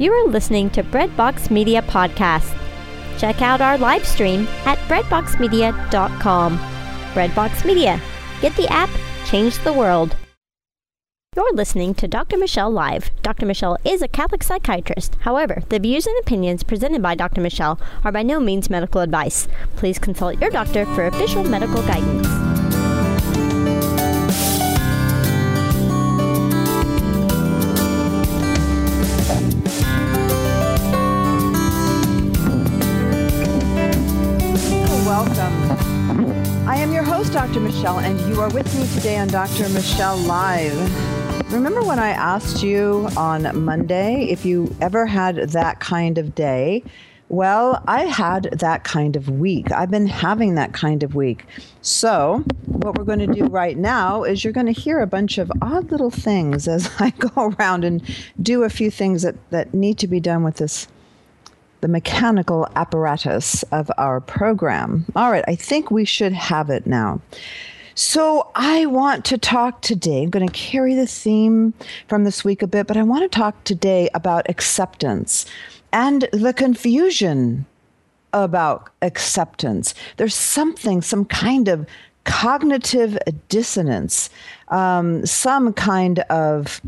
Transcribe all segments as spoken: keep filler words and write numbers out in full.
You are listening to Breadbox Media Podcast. Check out our live stream at breadbox media dot com. Breadbox Media. Get the app, change the world. You're listening to Doctor Michelle Live. Doctor Michelle is a Catholic psychiatrist. However, the views and opinions presented by Doctor Michelle are by no means medical advice. Please consult your doctor for official medical guidance. Welcome. I am your host, Doctor Michelle, and you are with me today on Doctor Michelle Live. Remember when I asked you on Monday if you ever had that kind of day? Well, I had that kind of week. I've been having that kind of week. So what we're going to do right now is you're going to hear a bunch of odd little things as I go around and do a few things that, that need to be done with this, the mechanical apparatus of our program. All right, I think we should have it now. So I want to talk today, I'm going to carry the theme from this week a bit, but I want to talk today about acceptance and the confusion about acceptance. There's something, some kind of cognitive dissonance, um, some kind of,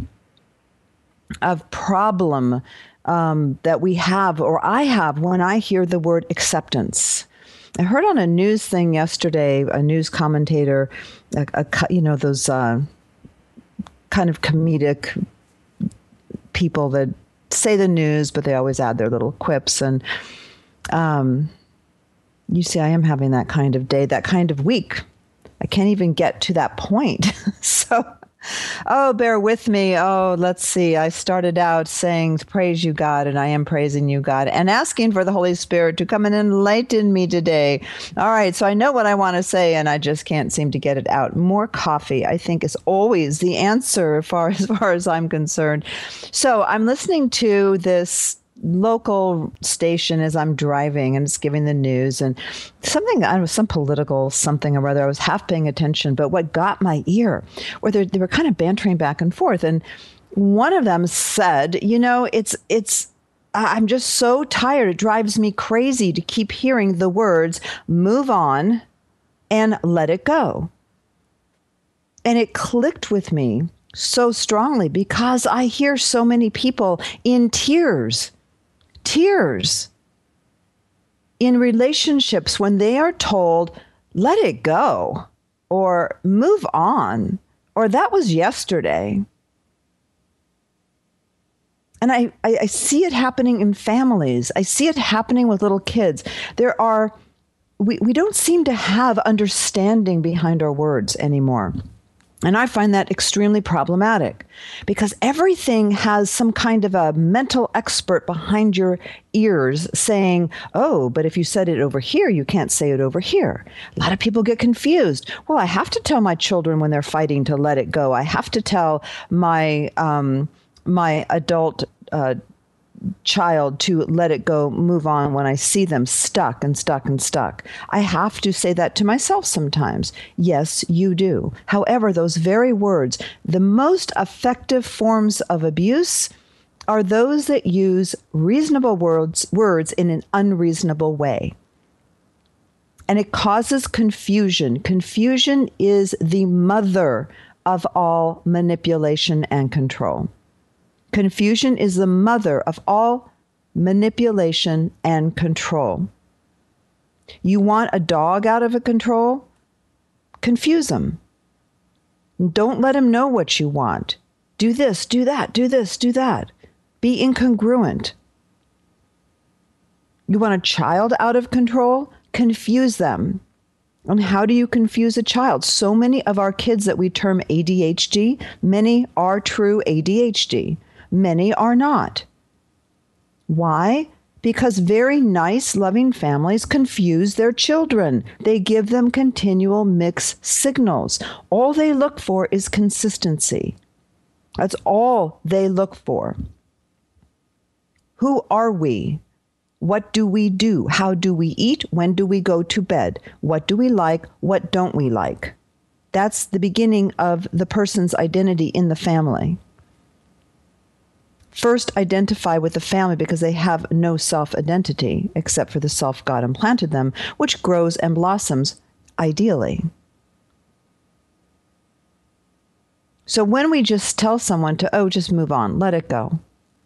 of problem um, that we have, or I have, when I hear the word acceptance. I heard on a news thing yesterday, a news commentator, a, a, you know, those uh, kind of comedic people that say the news, but they always add their little quips. And um, you see, I am having that kind of day, that kind of week. I can't even get to that point. So, oh, bear with me. Oh, let's see. I started out saying, praise you, God, and I am praising you, God, and asking for the Holy Spirit to come and enlighten me today. All right. So I know what I want to say, and I just can't seem to get it out. More coffee, I think, is always the answer as far as, far as I'm concerned. So I'm listening to this local station as I'm driving, and it's giving the news and something, I don't know, some political something or other. I was half paying attention, but what got my ear, where they were kind of bantering back and forth. And one of them said, you know, it's, it's, I'm just so tired. It drives me crazy to keep hearing the words, move on and let it go. And it clicked with me so strongly because I hear so many people in tears Tears in relationships when they are told, let it go, or move on, or that was yesterday. And I, I, I see it happening in families. I see it happening with little kids. There are, we, we don't seem to have understanding behind our words anymore. And I find that extremely problematic because everything has some kind of a mental expert behind your ears saying, oh, but if you said it over here, you can't say it over here. A lot of people get confused. Well, I have to tell my children when they're fighting to let it go. I have to tell my um, my adult uh child to let it go, move on when I see them stuck and stuck and stuck. I have to say that to myself sometimes. Yes, you do. However, those very words, the most effective forms of abuse are those that use reasonable words, words in an unreasonable way. And it causes confusion. Confusion is the mother of all manipulation and control. Confusion is the mother of all manipulation and control. You want a dog out of control? Confuse him. Don't let him know what you want. Do this, do that, do this, do that. Be incongruent. You want a child out of control? Confuse them. And how do you confuse a child? So many of our kids that we term A D H D, many are true A D H D. Many are not. Why? Because very nice, loving families confuse their children. They give them continual mixed signals. All they look for is consistency. That's all they look for. Who are we? What do we do? How do we eat? When do we go to bed? What do we like? What don't we like? That's the beginning of the person's identity in the family. first identify with the family because they have no self-identity except for the self God implanted them, which grows and blossoms ideally. So when we just tell someone to, oh, just move on, let it go,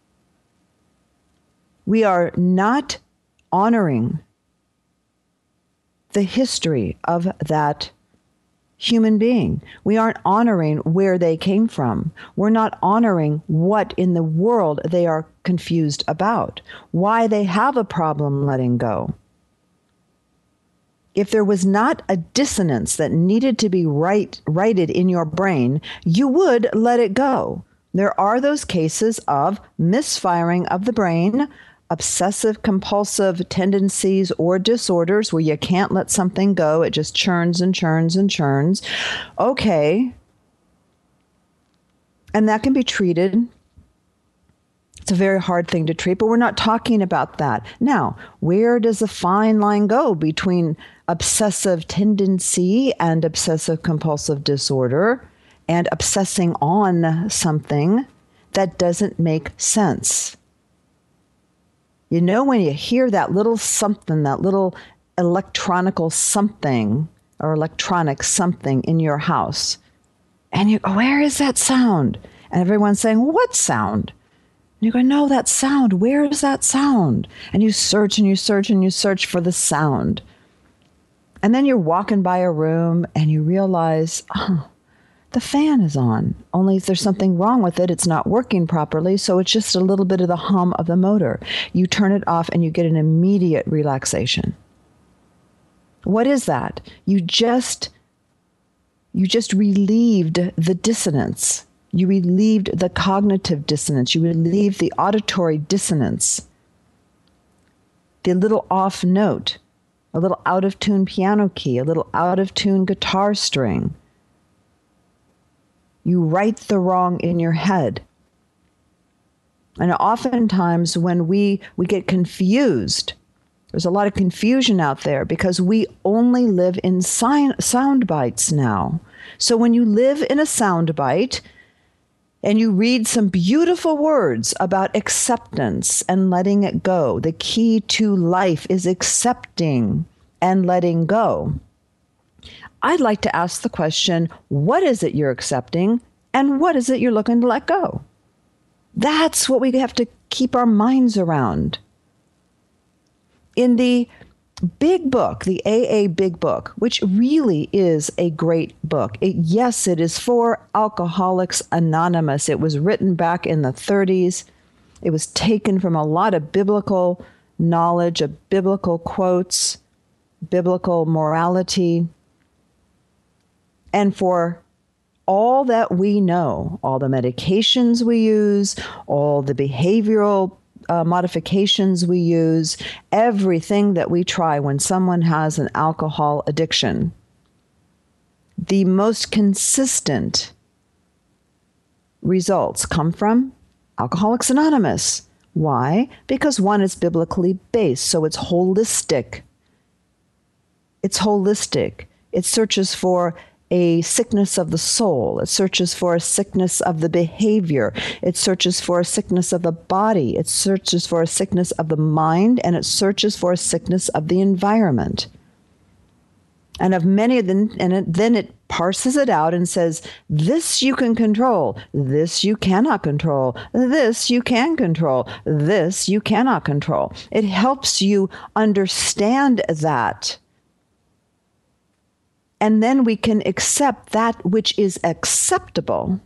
we are not honoring the history of that human being. We aren't honoring where they came from. We're not honoring what in the world they are confused about, why they have a problem letting go. If there was not a dissonance that needed to be right, righted in your brain, you would let it go. There are those cases of misfiring of the brain, obsessive compulsive tendencies or disorders where you can't let something go. It just churns and churns and churns. Okay. And that can be treated. It's a very hard thing to treat, but we're not talking about that. Now, where does the fine line go between obsessive tendency and obsessive compulsive disorder and obsessing on something that doesn't make sense? You know, when you hear that little something, that little electronical something or electronic something in your house, and you go, where is that sound? And everyone's saying, what sound? And you go, no, that sound. Where is that sound? And you search and you search and you search for the sound. And then you're walking by a room and you realize, oh, the fan is on. Only if there's something wrong with it, it's not working properly. So it's just a little bit of the hum of the motor. You turn it off and you get an immediate relaxation. What is that? You just, you just relieved the dissonance. You relieved the cognitive dissonance. You relieved the auditory dissonance. The little off note, a little out of tune piano key, a little out of tune guitar string. You right the wrong in your head. And oftentimes when we, we get confused, there's a lot of confusion out there because we only live in si- sound bites now. So when you live in a sound bite and you read some beautiful words about acceptance and letting it go, the key to life is accepting and letting go. I'd like to ask the question, what is it you're accepting and what is it you're looking to let go? That's what we have to keep our minds around. In the big book, the A A Big Book, which really is a great book. It, yes, it is for Alcoholics Anonymous. It was written back in the thirties. It was taken from a lot of biblical knowledge, of biblical quotes, biblical morality. And for all that we know, all the medications we use, all the behavioral uh, modifications we use, everything that we try when someone has an alcohol addiction, the most consistent results come from Alcoholics Anonymous. Why? Because one is biblically based, so it's holistic. It's holistic. It searches for a sickness of the soul. It searches for a sickness of the behavior. It searches for a sickness of the body. It searches for a sickness of the mind, and it searches for a sickness of the environment. And of many of them, and it, then it parses it out and says, this you can control, this you cannot control, this you can control, this you cannot control. It helps you understand that. And then we can accept that which is acceptable.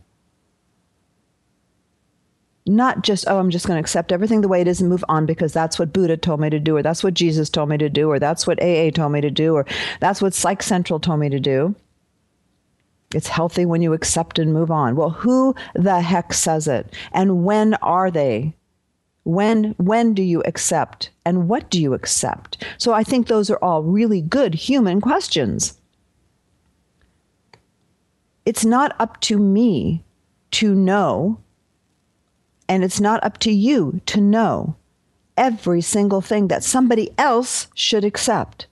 Not just, oh, I'm just going to accept everything the way it is and move on because that's what Buddha told me to do, or that's what Jesus told me to do, or that's what A A told me to do, or that's what Psych Central told me to do. It's healthy when you accept and move on. Well, who the heck says it? And when are they? When, when do you accept? And what do you accept? So I think those are all really good human questions. It's not up to me to know, and it's not up to you to know every single thing that somebody else should accept.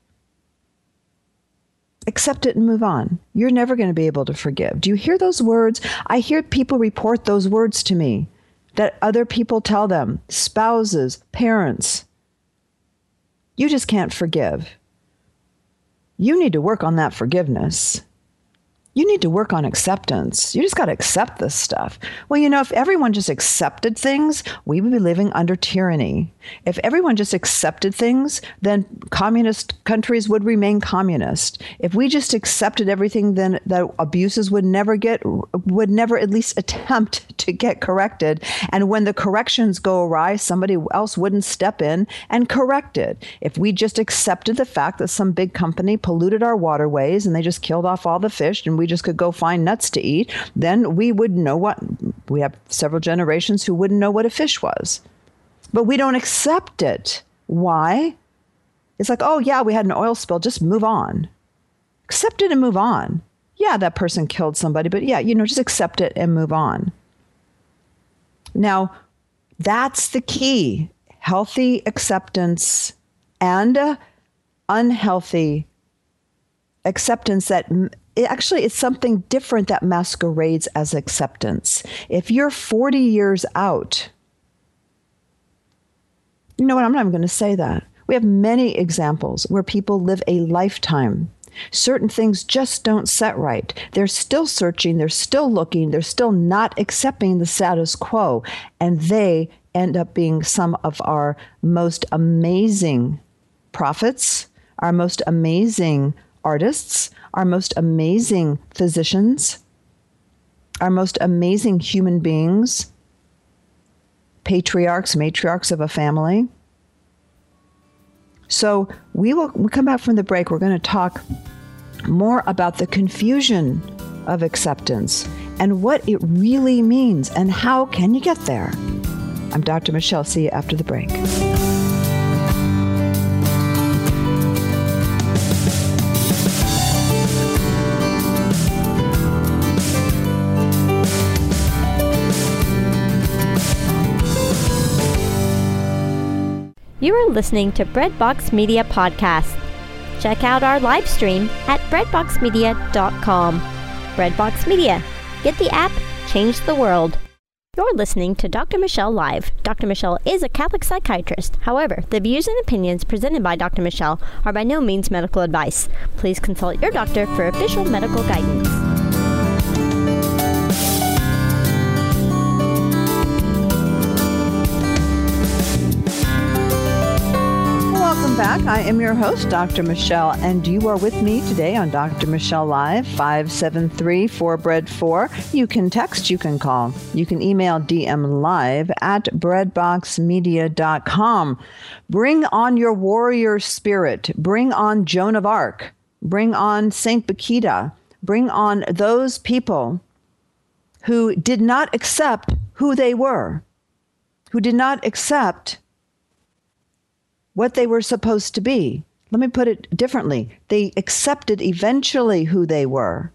Accept it and move on. You're never going to be able to forgive. Do you hear those words? I hear people report those words to me. that other people tell them, spouses, parents. You just can't forgive. You need to work on that forgiveness. You need to work on acceptance. You just got to accept this stuff. Well, you know, if everyone just accepted things, we would be living under tyranny. If everyone just accepted things, then communist countries would remain communist. If we just accepted everything, then the abuses would never get, would never at least attempt to get corrected. And when the corrections go awry, somebody else wouldn't step in and correct it. If we just accepted the fact that some big company polluted our waterways and they just killed off all the fish and we just could go find nuts to eat, then we would know what, we have several generations who wouldn't know what a fish was. But we don't accept it. Why? It's like, oh yeah, we had an oil spill, just move on. Accept it and move on. Yeah, that person killed somebody, but yeah, you know, just accept it and move on. Now, that's the key. Healthy acceptance and uh, unhealthy acceptance that it actually it's something different that masquerades as acceptance. If you're forty years out, you know what, I'm not even going to say that. We have many examples where people live a lifetime. Certain things just don't set right. They're still searching, they're still looking, they're still not accepting the status quo, and they end up being some of our most amazing prophets, our most amazing artists, our most amazing physicians, our most amazing human beings, patriarchs, matriarchs of a family. So we will we come back from the break. We're going to talk more about the confusion of acceptance and what it really means and how can you get there. I'm Doctor Michelle. See you after the break. You are listening to Breadbox Media Podcast. Check out our live stream at breadbox media dot com. Breadbox Media. Get the app, change the world. You're listening to Doctor Michelle Live. Doctor Michelle is a Catholic psychiatrist. However, the views and opinions presented by Doctor Michelle are by no means medical advice. Please consult your doctor for official medical guidance. Back. I am your host, Doctor Michelle, and you are with me today on Doctor Michelle Live, five seven three, four bread four. You can text, you can call, you can email D M live at breadbox media dot com. Bring on your warrior spirit. Bring on Joan of Arc. Bring on Saint Bakita. Bring on those people who did not accept who they were, who did not accept what they were supposed to be. Let me put it differently. They accepted eventually who they were.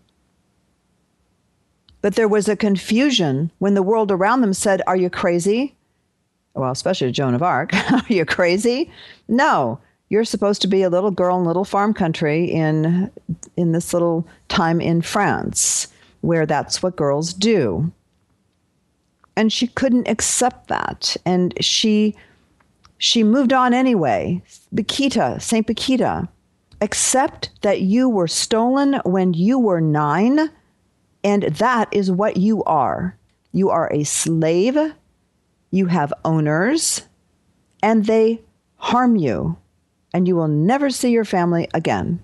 But there was a confusion when the world around them said, are you crazy? Well, especially Joan of Arc. Are you crazy? No, you're supposed to be a little girl in little farm country in, in this little time in France, where that's what girls do. And she couldn't accept that. And she... She moved on anyway. Bakita, Saint Bakita, accept that you were stolen when you were nine, and that is what you are. You are a slave, you have owners, and they harm you, and you will never see your family again.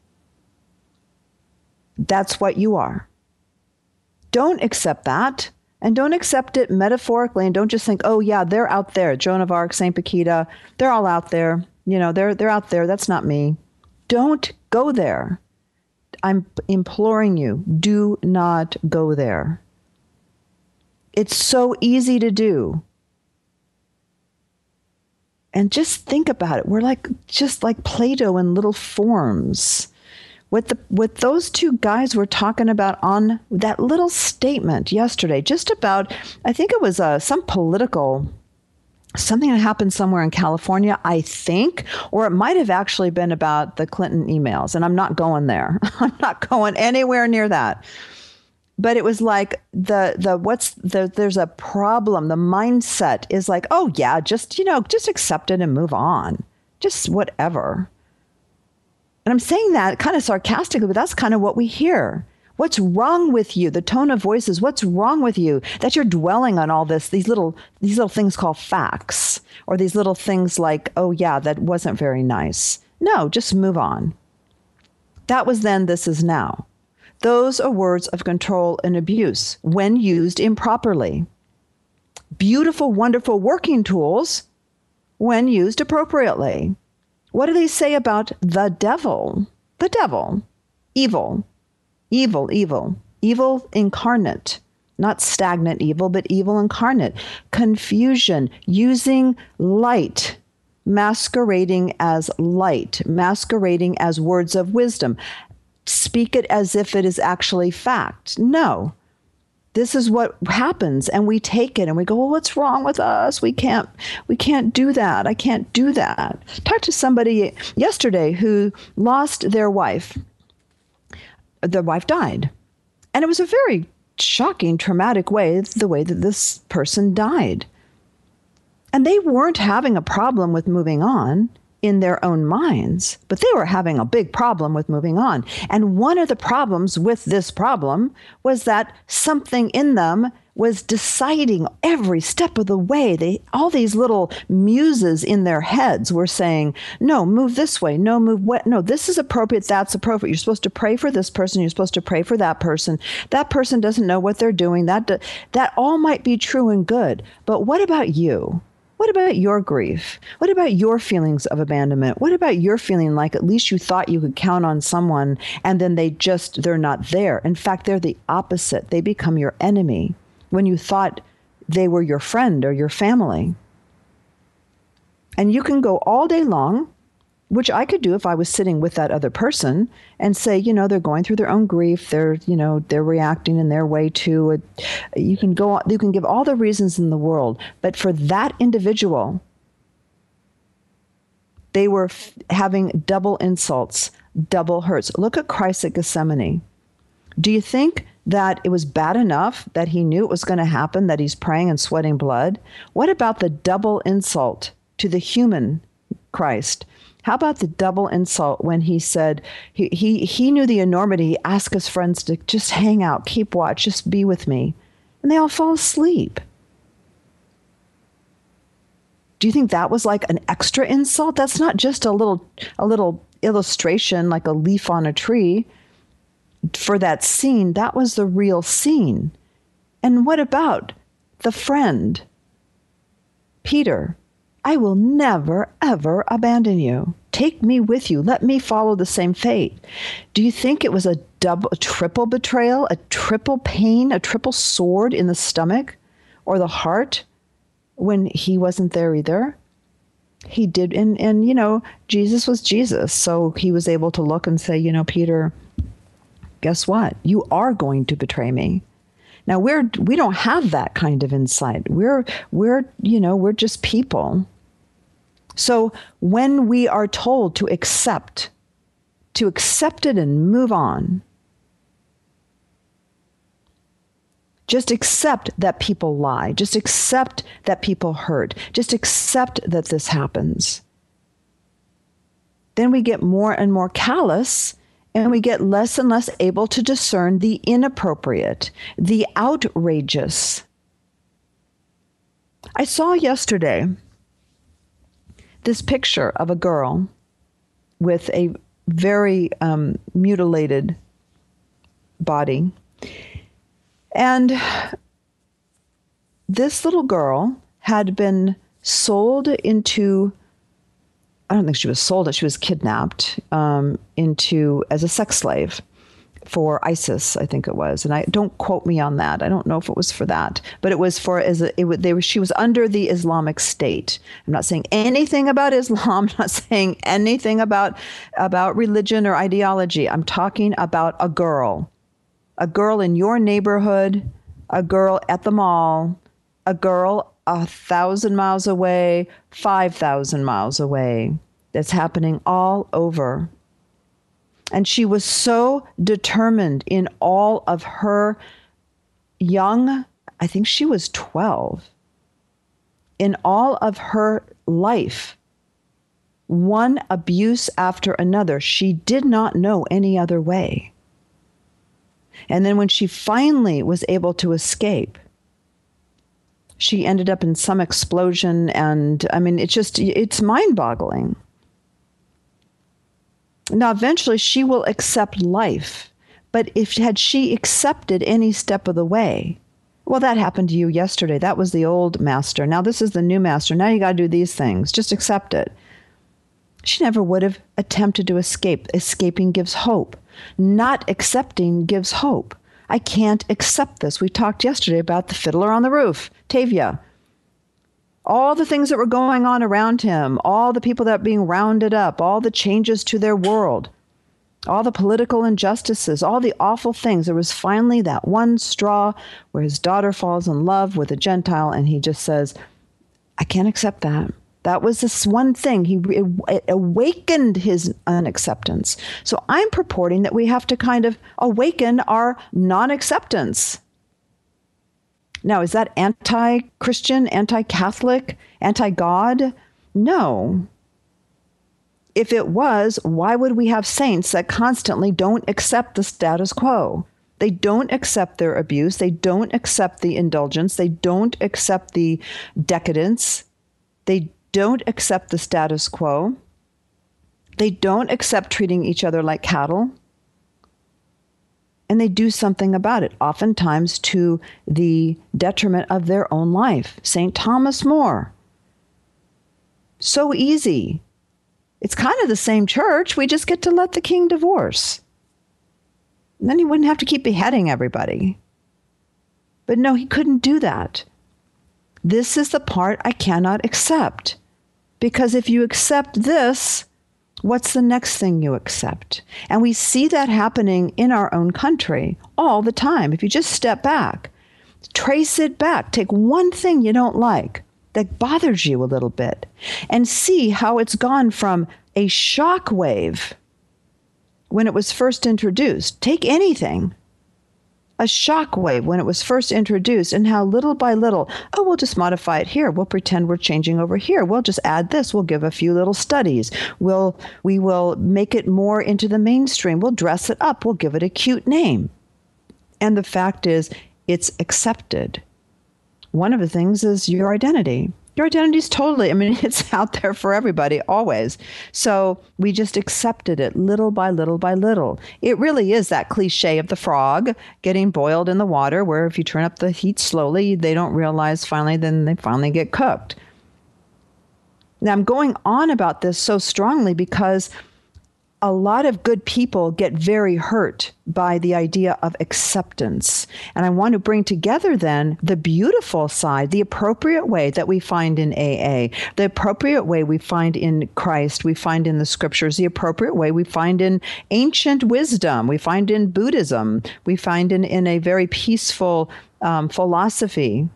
That's what you are. Don't accept that. And don't accept it metaphorically, and don't just think, oh, yeah, they're out there. Joan of Arc, Saint Bakita, they're all out there. You know, they're they're out there. That's not me. Don't go there. I'm imploring you, do not go there. It's so easy to do. And just think about it. We're like just like Play-Doh in little forms. What the what those two guys were talking about on that little statement yesterday, just about, I think it was uh, some political, something that happened somewhere in California, I think, or it might have actually been about the Clinton emails. And I'm not going there. I'm not going anywhere near that. But it was like the, the, what's the, there's a problem. The mindset is like, oh yeah, just, you know, just accept it and move on. Just whatever. And I'm saying that kind of sarcastically, but that's kind of what we hear. What's wrong with you? The tone of voice is, what's wrong with you that you're dwelling on all this, these little, these little things called facts, or these little things like, oh yeah, that wasn't very nice. No, just move on. That was then, this is now. Those are words of control and abuse when used improperly. Beautiful, wonderful working tools when used appropriately. What do they say about the devil? The devil. Evil. Evil, evil. Evil incarnate. Not stagnant evil, but evil incarnate. Confusion. Using light. Masquerading as light. Masquerading as words of wisdom. Speak it as if it is actually fact. No. This is what happens, and we take it and we go, well, what's wrong with us? We can't, we can't do that. I can't do that. Talked to somebody yesterday who lost their wife. Their wife died. And it was a very shocking, traumatic way, the way that this person died. And they weren't having a problem with moving on in their own minds, but they were having a big problem with moving on. And one of the problems with this problem was that something in them was deciding every step of the way. They, all these little muses in their heads were saying, no, move this way. No, move what? No, this is appropriate. That's appropriate. You're supposed to pray for this person. You're supposed to pray for that person. That person doesn't know what they're doing. That, that all might be true and good. But what about you? What about your grief? What about your feelings of abandonment? What about your feeling like at least you thought you could count on someone and then they just, they're not there. In fact, they're the opposite. They become your enemy when you thought they were your friend or your family. And you can go all day long, which I could do if I was sitting with that other person, and say, you know, they're going through their own grief. They're, you know, they're reacting in their way to it. You can go, you can give all the reasons in the world. But for that individual, they were f- having double insults, double hurts. Look at Christ at Gethsemane. Do you think that it was bad enough that he knew it was going to happen, that he's praying and sweating blood? What about the double insult to the human Christ? How about the double insult when he said, he, he, he knew the enormity. He asked his friends to just hang out, keep watch, just be with me. And they all fall asleep. Do you think that was like an extra insult? That's not just a little, a little illustration, like a leaf on a tree for that scene. That was the real scene. And what about the friend, Peter? I will never, ever abandon you. Take me with you. Let me follow the same fate. Do you think it was a double, a triple betrayal, a triple pain, a triple sword in the stomach or the heart when he wasn't there either? He did. And, and, you know, Jesus was Jesus. So he was able to look and say, you know, Peter, guess what? You are going to betray me. Now we're, we don't have that kind of insight. We're, we're, you know, we're just people. So when we are told to accept, to accept it and move on, just accept that people lie. Just accept that people hurt. Just accept that this happens. Then we get more and more callous, and we get less and less able to discern the inappropriate, the outrageous. I saw yesterday this picture of a girl with a very um, mutilated body. And this little girl had been sold into, I don't think she was sold, she was kidnapped um, into as a sex slave for ISIS, I think it was. And I don't quote me on that. I don't know if it was for that, but it was for, as a, it, they were, she was under the Islamic State. I'm not saying anything about Islam. I'm not saying anything about, about religion or ideology. I'm talking about a girl, a girl in your neighborhood, a girl at the mall, a girl a thousand miles away, five thousand miles away. That's happening all over. And she was so determined in all of her young, I think she was twelve. In all of her life, one abuse after another, she did not know any other way. And then when she finally was able to escape, she ended up in some explosion. And I mean, it's just, it's mind-boggling. Now, eventually she will accept life. But if had she accepted any step of the way, well, that happened to you yesterday. That was the old master. Now this is the new master. Now you got to do these things. Just accept it. She never would have attempted to escape. Escaping gives hope. Not accepting gives hope. I can't accept this. We talked yesterday about the fiddler on the roof, Tavia. All the things that were going on around him, all the people that were being rounded up, all the changes to their world, all the political injustices, all the awful things. There was finally that one straw where his daughter falls in love with a Gentile, and he just says, I can't accept that. That was this one thing. He it awakened his unacceptance. So I'm purporting that we have to kind of awaken our non-acceptance. Now, is that anti-Christian, anti-Catholic, anti-God? No. If it was, why would we have saints that constantly don't accept the status quo? They don't accept their abuse. They don't accept the indulgence. They don't accept the decadence. They don't accept the status quo. They don't accept treating each other like cattle. And they do something about it, oftentimes to the detriment of their own life. Saint Thomas More. So easy. It's kind of the same church. We just get to let the king divorce. And then he wouldn't have to keep beheading everybody. But no, he couldn't do that. This is the part I cannot accept. Because if you accept this, what's the next thing you accept? And we see that happening in our own country all the time. If you just step back, trace it back, take one thing you don't like that bothers you a little bit, and see how it's gone from a shock wave when it was first introduced. Take anything. A shock wave when it was first introduced, and how little by little, oh, we'll just modify it here. We'll pretend we're changing over here. We'll just add this. We'll give a few little studies. We'll, we will make it more into the mainstream. We'll dress it up. We'll give it a cute name. And the fact is, it's accepted. One of the things is your identity. Your identity is totally, I mean, it's out there for everybody, always. So we just accepted it little by little by little. It really is that cliche of the frog getting boiled in the water, where if you turn up the heat slowly, they don't realize finally, then they finally get cooked. Now, I'm going on about this so strongly because a lot of good people get very hurt by the idea of acceptance. And I want to bring together then the beautiful side, the appropriate way that we find in A A, the appropriate way we find in Christ, we find in the scriptures, the appropriate way we find in ancient wisdom, we find in Buddhism, we find in, in a very peaceful um, philosophy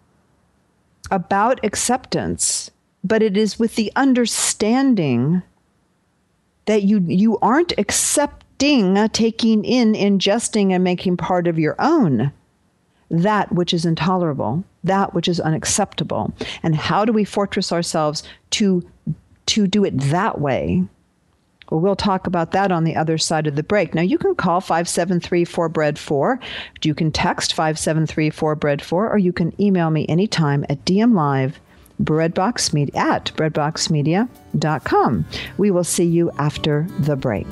about acceptance. But it is with the understanding that you you aren't accepting, uh, taking in, ingesting, and making part of your own that which is intolerable, that which is unacceptable. And how do we fortress ourselves to, to do it that way? Well, we'll talk about that on the other side of the break. Now, you can call five seven three four B R E A D four. You can text five seven three four B R E D four, or you can email me anytime at D M Live. Breadbox Media at breadbox media dot com. We will see you after the break.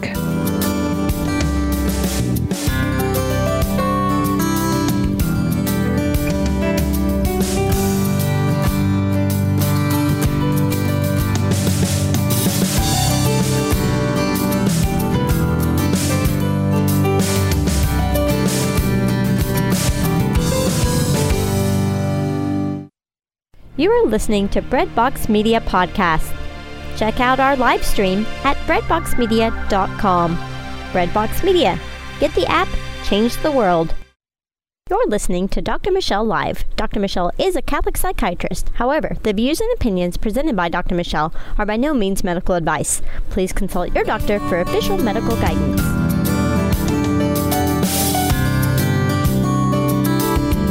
You are listening to Breadbox Media Podcast. Check out our live stream at breadbox media dot com. Breadbox Media. Get the app, change the world. You're listening to Doctor Michelle Live. Doctor Michelle is a Catholic psychiatrist. However, the views and opinions presented by Doctor Michelle are by no means medical advice. Please consult your doctor for official medical guidance.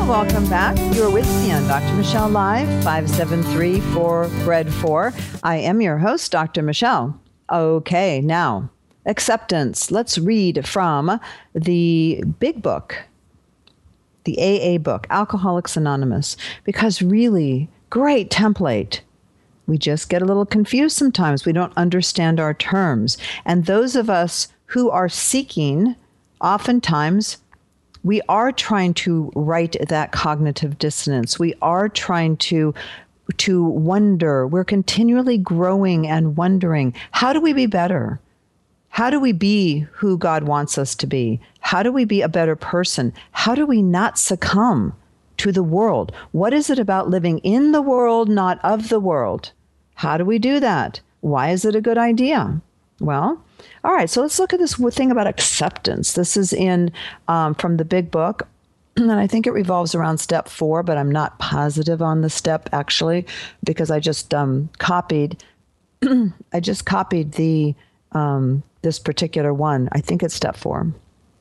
welcome back. You're with me on Doctor Michelle Live, five seven three four B R E D four. I am your host, Doctor Michelle. Okay, now, acceptance. Let's read from the big book, the A A book, Alcoholics Anonymous, because really, great template. We just get a little confused sometimes. We don't understand our terms. And those of us who are seeking, oftentimes, we are trying to right that cognitive dissonance. We are trying to, to wonder. We're continually growing and wondering, how do we be better? How do we be who God wants us to be? How do we be a better person? How do we not succumb to the world? What is it about living in the world, not of the world? How do we do that? Why is it a good idea? Well, all right, so let's look at this thing about acceptance. This is in um, from the big book, and I think it revolves around step four, but I'm not positive on the step actually, because I just um, copied, I just copied the um, this particular one. I think it's step four.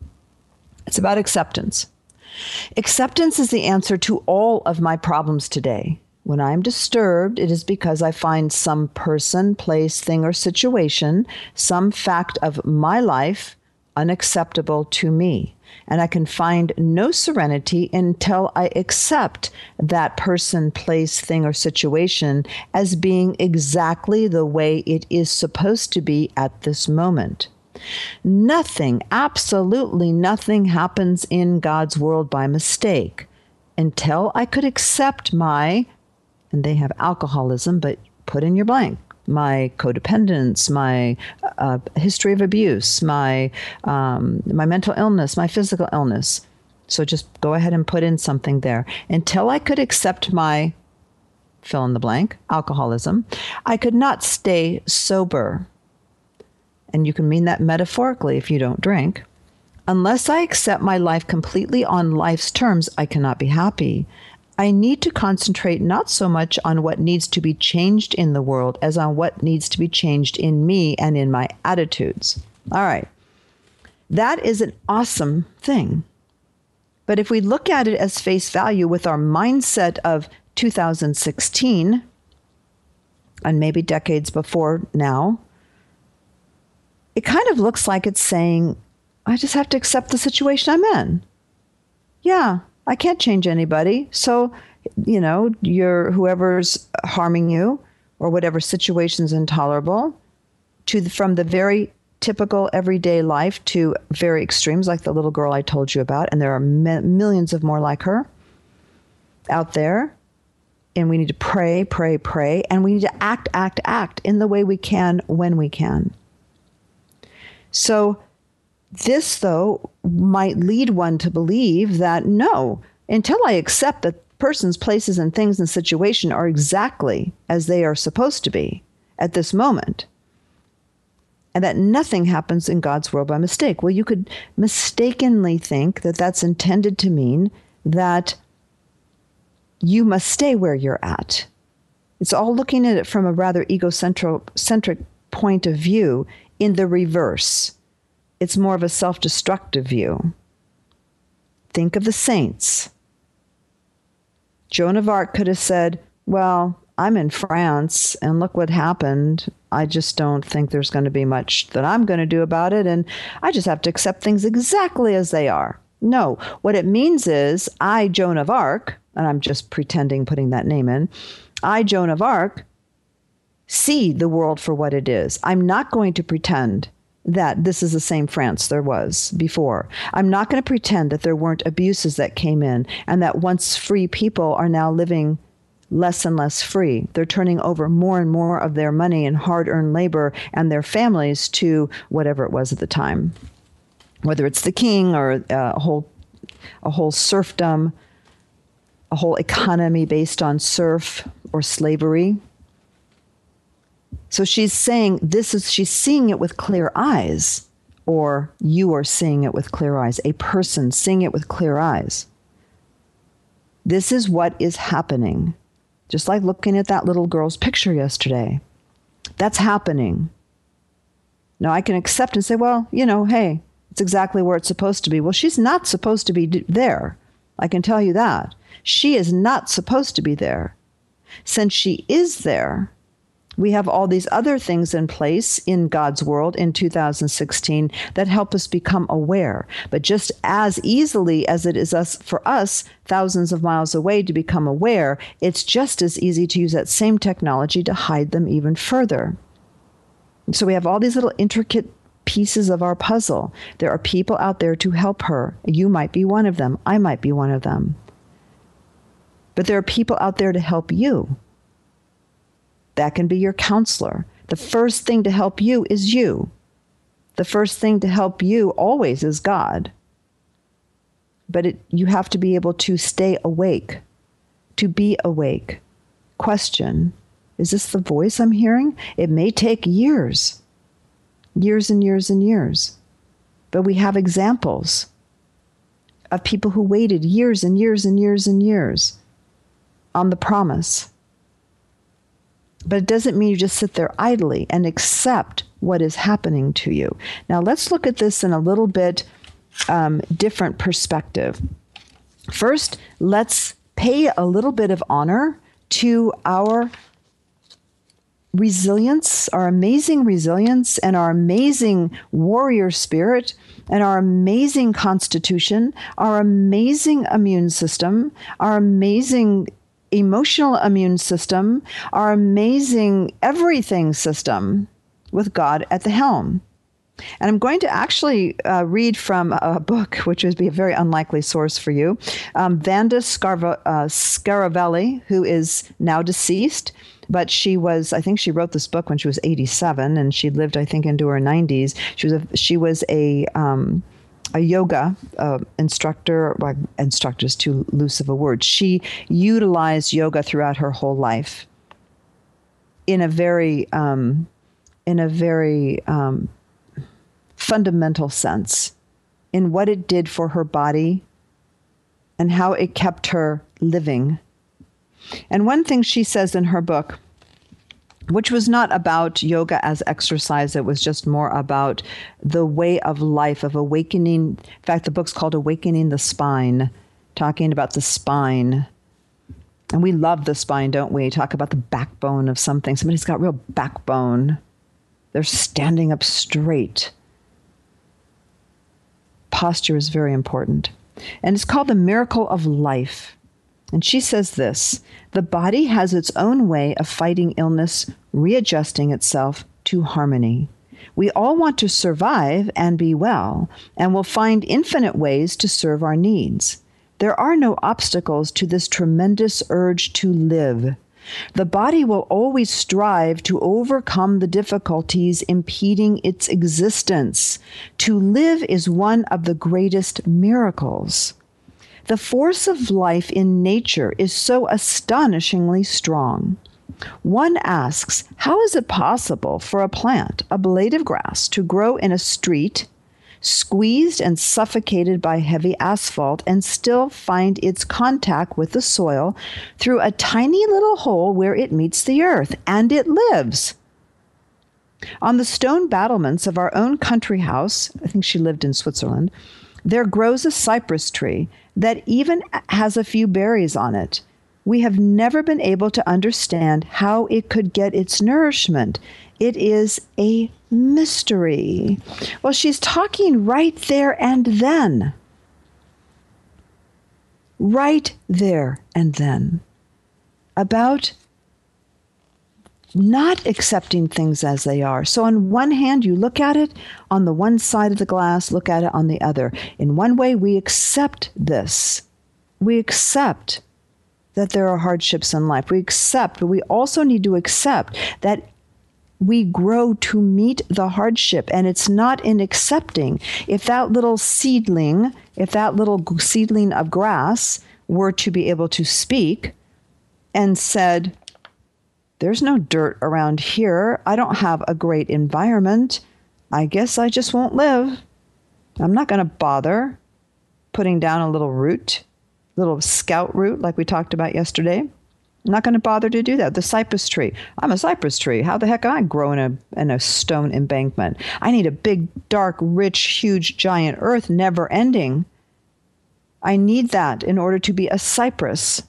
It's about acceptance. Acceptance is the answer to all of my problems today. When I'm disturbed, it is because I find some person, place, thing, or situation, some fact of my life unacceptable to me. And I can find no serenity until I accept that person, place, thing, or situation as being exactly the way it is supposed to be at this moment. Nothing, absolutely nothing happens in God's world by mistake. Until I could accept my, and they have alcoholism, but put in your blank, my codependence, my uh, history of abuse, my um, my mental illness, my physical illness. So just go ahead and put in something there. Until I could accept my fill in the blank, alcoholism, I could not stay sober. And you can mean that metaphorically if you don't drink. Unless I accept my life completely on life's terms, I cannot be happy. I need to concentrate not so much on what needs to be changed in the world as on what needs to be changed in me and in my attitudes. All right. That is an awesome thing. But if we look at it as face value with our mindset of two thousand sixteen, and maybe decades before now, it kind of looks like it's saying, I just have to accept the situation I'm in. Yeah. I can't change anybody. So, you know, you're whoever's harming you or whatever situation's intolerable, to the, from the very typical everyday life to very extremes like the little girl I told you about. And there are mi- millions of more like her out there. And we need to pray, pray, pray. And we need to act, act, act in the way we can when we can. So this, though, might lead one to believe that, no, until I accept that persons, places, and things in the situation are exactly as they are supposed to be at this moment, and that nothing happens in God's world by mistake. Well, you could mistakenly think that that's intended to mean that you must stay where you're at. It's all looking at it from a rather egocentric point of view in the reverse. It's more of a self-destructive view. Think of the saints. Joan of Arc could have said, well, I'm in France, and look what happened. I just don't think there's going to be much that I'm going to do about it, and I just have to accept things exactly as they are. No, what it means is, I, Joan of Arc, and I'm just pretending putting that name in, I, Joan of Arc, see the world for what it is. I'm not going to pretend that this is the same France there was before. I'm not going to pretend that there weren't abuses that came in and that once free people are now living less and less free. They're turning over more and more of their money and hard-earned labor and their families to whatever it was at the time, whether it's the king or uh, a whole a whole serfdom, a whole economy based on serf or slavery. So she's saying this is, she's seeing it with clear eyes, or you are seeing it with clear eyes, a person seeing it with clear eyes. This is what is happening. Just like looking at that little girl's picture yesterday. That's happening. Now I can accept and say, well, you know, hey, it's exactly where it's supposed to be. Well, she's not supposed to be d- there. I can tell you that. She is not supposed to be there. Since she is there, we have all these other things in place in God's world in two thousand sixteen that help us become aware. But just as easily as it is us for us thousands of miles away to become aware, it's just as easy to use that same technology to hide them even further. So we have all these little intricate pieces of our puzzle. There are people out there to help her. You might be one of them. I might be one of them. But there are people out there to help you. That can be your counselor. The first thing to help you is you. The first thing to help you always is God. But it, you have to be able to stay awake, to be awake. Question, is this the voice I'm hearing? It may take years, years and years and years. But we have examples of people who waited years and years and years and years on the promise. But it doesn't mean you just sit there idly and accept what is happening to you. Now, let's look at this in a little bit um, different perspective. First, let's pay a little bit of honor to our resilience, our amazing resilience, and our amazing warrior spirit, and our amazing constitution, our amazing immune system, our amazing emotional immune system, our amazing everything system with God at the helm. And I'm going to actually uh, read from a book, which would be a very unlikely source for you, um, Vanda Scarva, uh, Scaravelli, who is now deceased, but she was, I think she wrote this book when she was eighty-seven, and she lived, I think, into her nineties. She was a, she was a um, a yoga uh, instructor, well, instructor is too loose of a word. She utilized yoga throughout her whole life in a very, um, in a very um, fundamental sense, in what it did for her body and how it kept her living. And one thing she says in her book, which was not about yoga as exercise, it was just more about the way of life, of awakening. In fact, the book's called Awakening the Spine, talking about the spine. And we love the spine, don't we? Talk about the backbone of something. Somebody's got real backbone. They're standing up straight. Posture is very important. And it's called the miracle of life. And she says this, the body has its own way of fighting illness, readjusting itself to harmony. We all want to survive and be well, and will find infinite ways to serve our needs. There are no obstacles to this tremendous urge to live. The body will always strive to overcome the difficulties impeding its existence. To live is one of the greatest miracles. The force of life in nature is so astonishingly strong. One asks, how is it possible for a plant, a blade of grass, to grow in a street, squeezed and suffocated by heavy asphalt, and still find its contact with the soil through a tiny little hole where it meets the earth, and it lives? On the stone battlements of our own country house, I think she lived in Switzerland, there grows a cypress tree that even has a few berries on it. We have never been able to understand how it could get its nourishment. It is a mystery. Well, she's talking right there and then. Right there and then. About not accepting things as they are. So on one hand, you look at it on the one side of the glass, look at it on the other. In one way, we accept this. We accept that there are hardships in life. We accept, but we also need to accept that we grow to meet the hardship. And it's not in accepting. If that little seedling, if that little seedling of grass were to be able to speak and said, there's no dirt around here. I don't have a great environment. I guess I just won't live. I'm not going to bother putting down a little root, little scout root like we talked about yesterday. I'm not going to bother to do that. The cypress tree. I'm a cypress tree. How the heck am I grow in a, in a stone embankment? I need a big, dark, rich, huge, giant earth, never ending. I need that in order to be a cypress.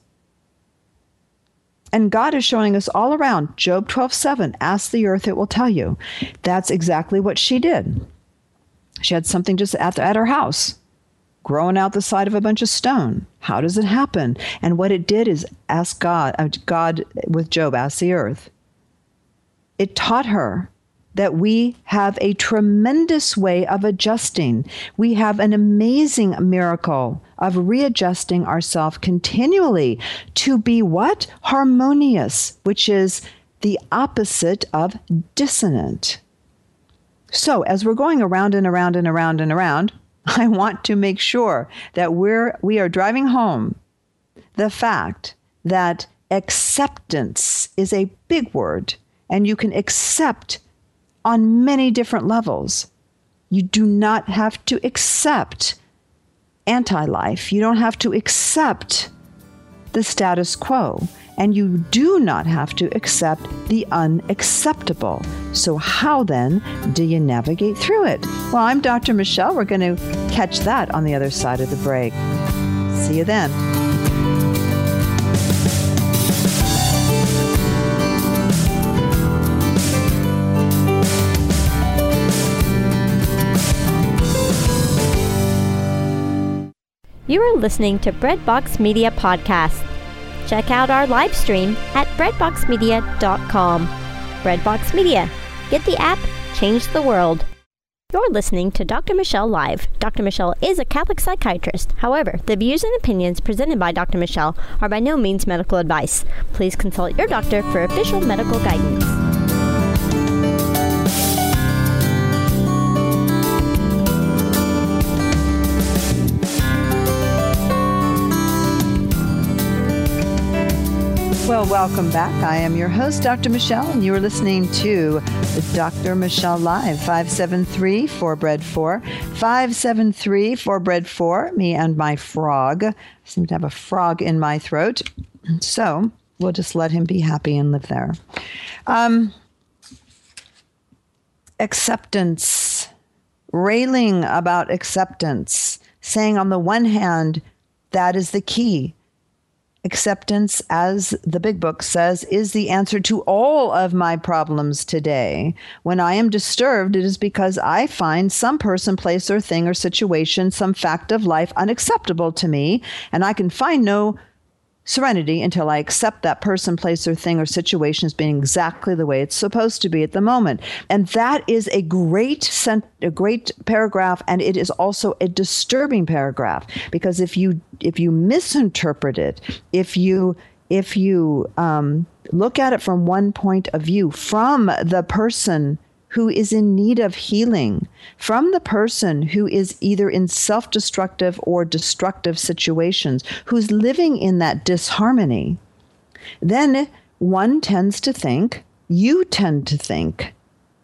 And God is showing us all around. Job twelve seven, ask the earth, it will tell you. That's exactly what she did. She had something just at, at her house, growing out the side of a bunch of stone. How does it happen? And what it did is ask God, uh, God with Job, ask the earth. It taught her that we have a tremendous way of adjusting. We have an amazing miracle of readjusting ourselves continually to be what? Harmonious, which is the opposite of dissonant. So as we're going around and around and around and around, I want to make sure that we're, we are driving home the fact that acceptance is a big word, and you can accept on many different levels. You do not have to accept anti-life. You don't have to accept the status quo. And you do not have to accept the unacceptable. So how then do you navigate through it? Well, I'm Doctor Michelle. We're going to catch that on the other side of the break. See you then. You are listening to Breadbox Media Podcast. Check out our live stream at breadbox media dot com. Breadbox Media. Get the app, change the world. You're listening to Doctor Michelle Live. Doctor Michelle is a Catholic psychiatrist. However, the views and opinions presented by Doctor Michelle are by no means medical advice. Please consult your doctor for official medical guidance. Well, welcome back. I am your host, Doctor Michelle, and you are listening to Doctor Michelle Live, five seven three four bread four, five seven three four bread four, me and my frog. I seem to have a frog in my throat, so we'll just let him be happy and live there. Um, acceptance, railing about acceptance, saying on the one hand, that is the key. Acceptance, as the big book says, is the answer to all of my problems today. When I am disturbed, it is because I find some person, place, or thing or situation, some fact of life unacceptable to me, and I can find no serenity until I accept that person, place, or thing or situation as being exactly the way it's supposed to be at the moment. And that is a great sent- a great paragraph, and it is also a disturbing paragraph, because if you if you misinterpret it, if you if you um, look at it from one point of view, from the person who is in need of healing, from the person who is either in self-destructive or destructive situations, who's living in that disharmony, then one tends to think, you tend to think,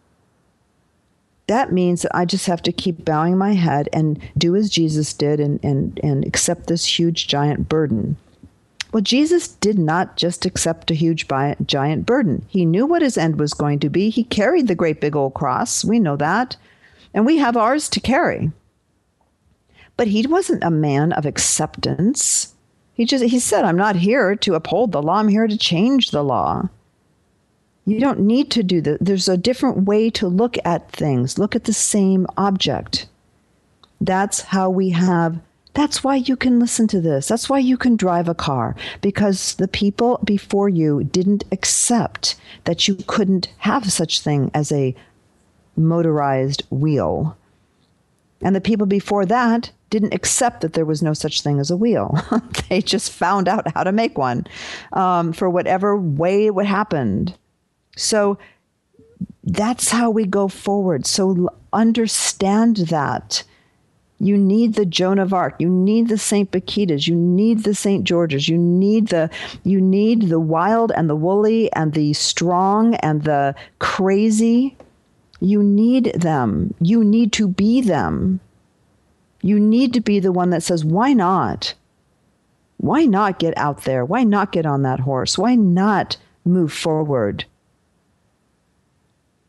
that means that I just have to keep bowing my head and do as Jesus did and, and, and accept this huge, giant burden. Well, Jesus did not just accept a huge giant burden. He knew what his end was going to be. He carried the great big old cross. We know that. And we have ours to carry. But he wasn't a man of acceptance. He just he said, I'm not here to uphold the law. I'm here to change the law. You don't need to do that. There's a different way to look at things. Look at the same object. That's how we have That's why you can listen to this. That's why you can drive a car, because the people before you didn't accept that you couldn't have such thing as a motorized wheel. And the people before that didn't accept that there was no such thing as a wheel. They just found out how to make one um, for whatever way it happened. So that's how we go forward. So understand that. You need the Joan of Arc. You need the Saint Bakitas. You need the Saint Georges. You need the you need the wild and the woolly and the strong and the crazy. You need them. You need to be them. You need to be the one that says, why not? Why not get out there? Why not get on that horse? Why not move forward?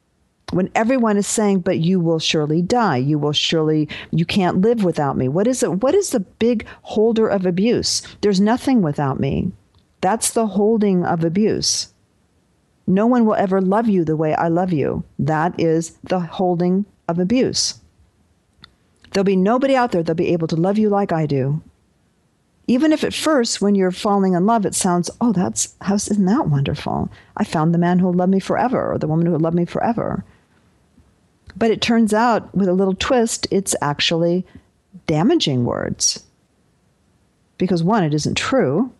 When everyone is saying, but you will surely die, you will surely, you can't live without me. What is it? What is the big holder of abuse? There's nothing without me. That's the holding of abuse. No one will ever love you the way I love you. That is the holding of abuse. There'll be nobody out there that'll be able to love you like I do. Even if at first, when you're falling in love, it sounds, oh, that's, how, isn't that wonderful? I found the man who will love me forever, or the woman who will love me forever. But it turns out, with a little twist, it's actually damaging words. Because one, it isn't true.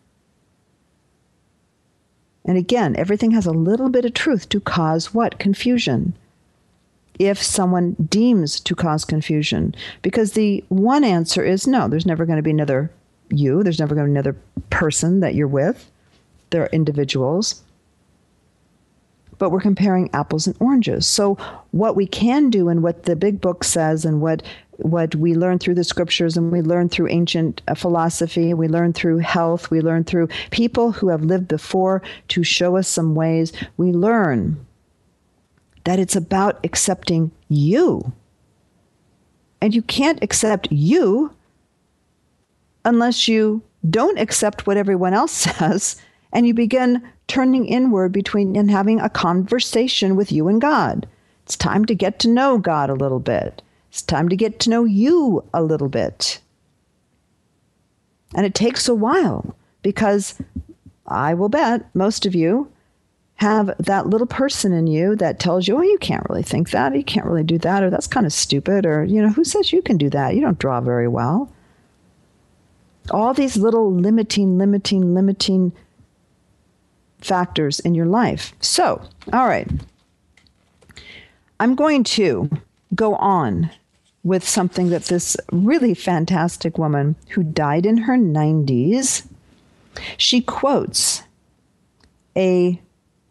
And again, everything has a little bit of truth to cause what? Confusion. If someone deems to cause confusion. Because the one answer is no, there's never going to be another you. There's never going to be another person that you're with. They're individuals. But we're comparing apples and oranges. So what we can do and what the big book says and what what we learn through the scriptures and we learn through ancient uh, philosophy, we learn through health, we learn through people who have lived before to show us some ways, we learn that it's about accepting you. And you can't accept you unless you don't accept what everyone else says and you begin turning inward between and having a conversation with you and God. It's time to get to know God a little bit. It's time to get to know you a little bit. And it takes a while because I will bet most of you have that little person in you that tells you, oh, you can't really think that, you can't really do that, or that's kind of stupid, or, you know, who says you can do that? You don't draw very well. All these little limiting, limiting, limiting factors in your life. So, all right. I'm going to go on with something that this really fantastic woman who died in her nineties, she quotes a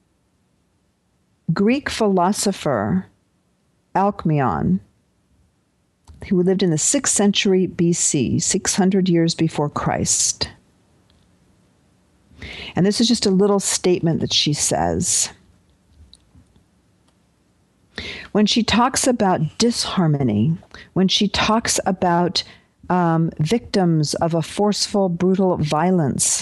Greek philosopher, Alcmaeon, who lived in the sixth century B C, six hundred years before Christ. And this is just a little statement that she says. When she talks about disharmony, when she talks about um, victims of a forceful, brutal violence,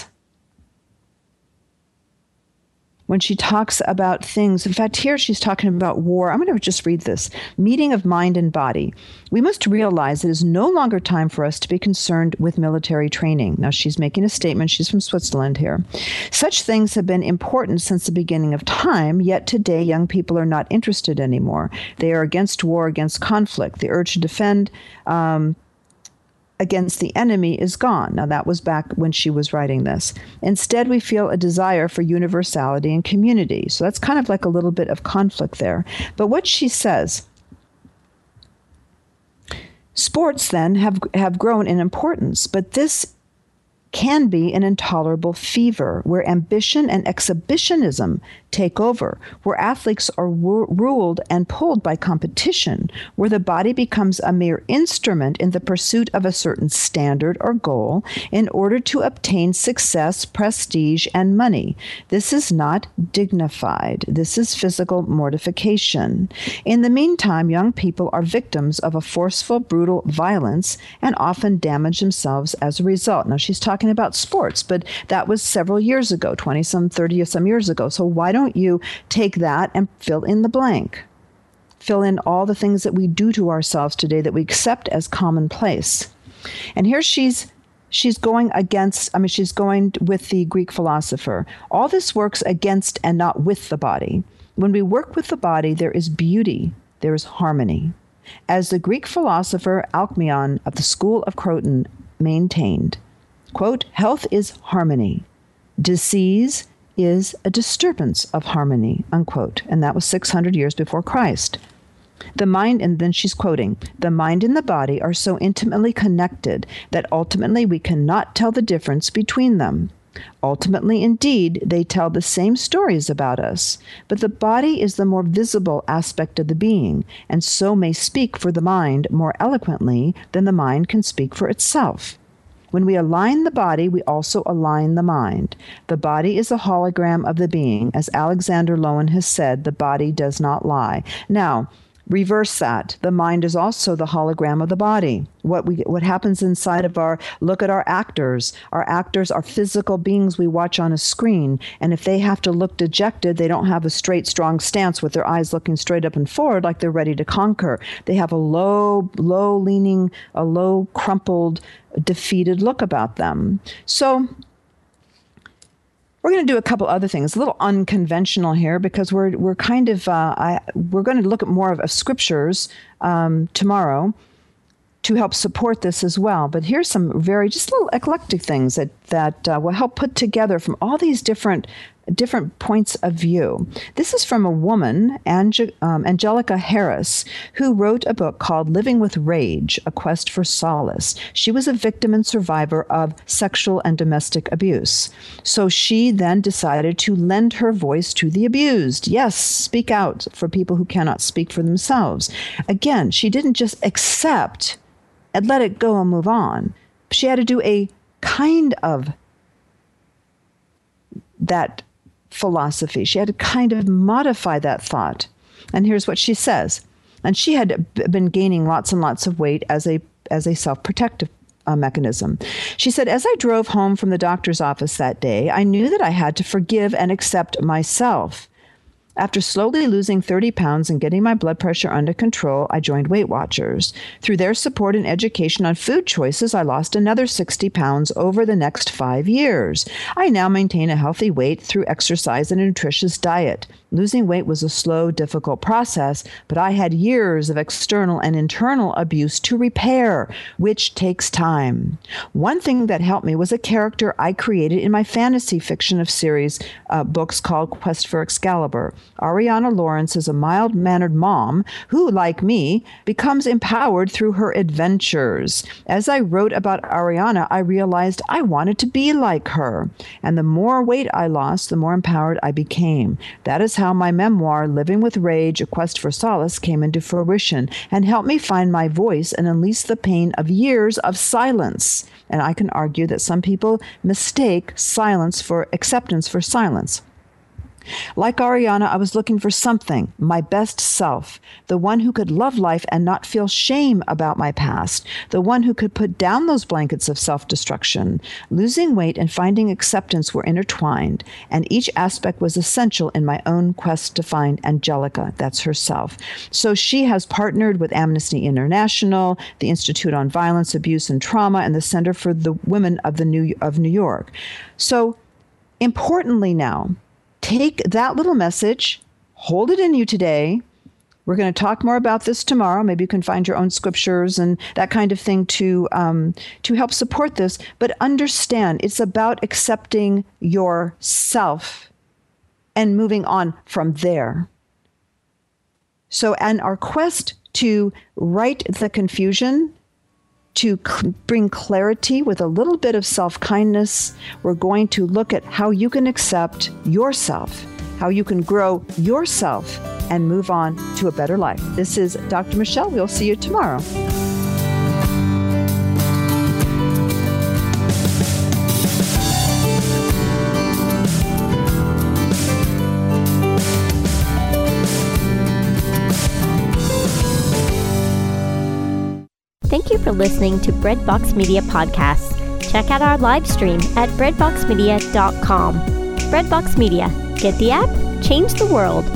when she talks about things, in fact, here she's talking about war. I'm going to just read this. Meeting of mind and body. We must realize it is no longer time for us to be concerned with military training. Now, she's making a statement. She's from Switzerland here. Such things have been important since the beginning of time, yet today young people are not interested anymore. They are against war, against conflict. The urge to defend um, against the enemy is gone. Now, that was back when she was writing this. Instead, we feel a desire for universality and community. So that's kind of like a little bit of conflict there. But what she says, sports then have, have grown in importance, but this can be an intolerable fever where ambition and exhibitionism take over, where athletes are ru- ruled and pulled by competition, where the body becomes a mere instrument in the pursuit of a certain standard or goal in order to obtain success, prestige, and money. This is not dignified. This is physical mortification. In the meantime, young people are victims of a forceful, brutal violence and often damage themselves as a result. Now, she's talking about sports, but that was several years ago, twenty some, thirty some years ago. So why don't you take that and fill in the blank? Fill in all the things that we do to ourselves today that we accept as commonplace. And here she's she's going against, I mean, she's going with the Greek philosopher. All this works against and not with the body. When we work with the body, there is beauty, there is harmony. As the Greek philosopher Alcmaeon of the School of Croton maintained, quote, health is harmony. Disease is a disturbance of harmony, unquote. And that was six hundred years before Christ. The mind, and then she's quoting, the mind and the body are so intimately connected that ultimately we cannot tell the difference between them. Ultimately, indeed, they tell the same stories about us, but the body is the more visible aspect of the being, and so may speak for the mind more eloquently than the mind can speak for itself. When we align the body, we also align the mind. The body is a hologram of the being. As Alexander Lowen has said, the body does not lie. Now, reverse that. The mind is also the hologram of the body. What we what happens inside of our, look at our actors. Our actors are physical beings we watch on a screen. And if they have to look dejected, they don't have a straight, strong stance with their eyes looking straight up and forward like they're ready to conquer. They have a low, low leaning, a low crumpled, defeated look about them. So we're going to do a couple other things, a little unconventional here, because we're we're kind of uh, I, we're going to look at more of, of scriptures um, tomorrow to help support this as well. But here's some very just little eclectic things that that uh, will help put together from all these different different points of view. This is from a woman, Ange- um, Angelica Harris, who wrote a book called Living with Rage, A Quest for Solace. She was a victim and survivor of sexual and domestic abuse. So she then decided to lend her voice to the abused. Yes, speak out for people who cannot speak for themselves. Again, she didn't just accept and let it go and move on. She had to do a kind of that philosophy. She had to kind of modify that thought. And here's what she says. And she had b- been gaining lots and lots of weight as a as a self-protective uh, mechanism. She said, as I drove home from the doctor's office that day, I knew that I had to forgive and accept myself. After slowly losing thirty pounds and getting my blood pressure under control, I joined Weight Watchers. Through their support and education on food choices, I lost another sixty pounds over the next five years. I now maintain a healthy weight through exercise and a nutritious diet. Losing weight was a slow, difficult process, but I had years of external and internal abuse to repair, which takes time. One thing that helped me was a character I created in my fantasy fiction of series uh, books called Quest for Excalibur. Ariana Lawrence is a mild-mannered mom who, like me, becomes empowered through her adventures. As I wrote about Ariana, I realized I wanted to be like her. And the more weight I lost, the more empowered I became. That is how my memoir, Living with Rage, A Quest for Solace, came into fruition and helped me find my voice and unleash the pain of years of silence. And I can argue that some people mistake silence for acceptance for silence. Like Ariana, I was looking for something, my best self, the one who could love life and not feel shame about my past, the one who could put down those blankets of self-destruction. Losing weight and finding acceptance were intertwined, and each aspect was essential in my own quest to find Angelica, that's herself. So she has partnered with Amnesty International, the Institute on Violence, Abuse, and Trauma, and the Center for the Women of the New of New York. So importantly now, take that little message, hold it in you today. We're going to talk more about this tomorrow. Maybe you can find your own scriptures and that kind of thing to um, to help support this. But understand, it's about accepting yourself and moving on from there. So, and our quest to right the confusion, to cl- bring clarity with a little bit of self-kindness, we're going to look at how you can accept yourself, how you can grow yourself and move on to a better life. This is Doctor Michelle. We'll see you tomorrow. Thank you for listening to Breadbox Media Podcasts. Check out our live stream at breadbox media dot com. Breadbox Media. Get the app, change the world.